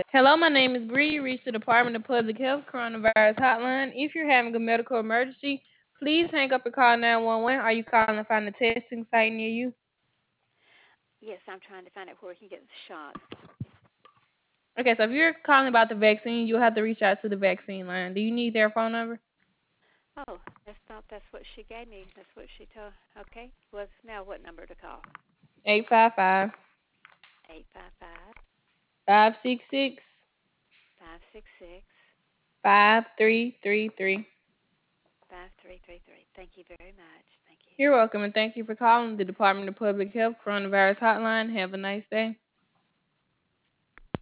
Hello, my name is Bree. You reached the Department of Public Health Coronavirus Hotline. If you're having a medical emergency, please hang up and call 911. Are you calling to find a testing site near you? Yes, I'm trying to find out where we can get the shots. Okay, so if you're calling about the vaccine, you'll have to reach out to the vaccine line. Do you need their phone number? Oh, that's what she gave me. That's what she told. Okay. What's now? What number to call? 855 855 566 566 5333. 5333. Thank you very much. Thank you. You're welcome, and thank you for calling the Department of Public Health Coronavirus Hotline. Have a nice day.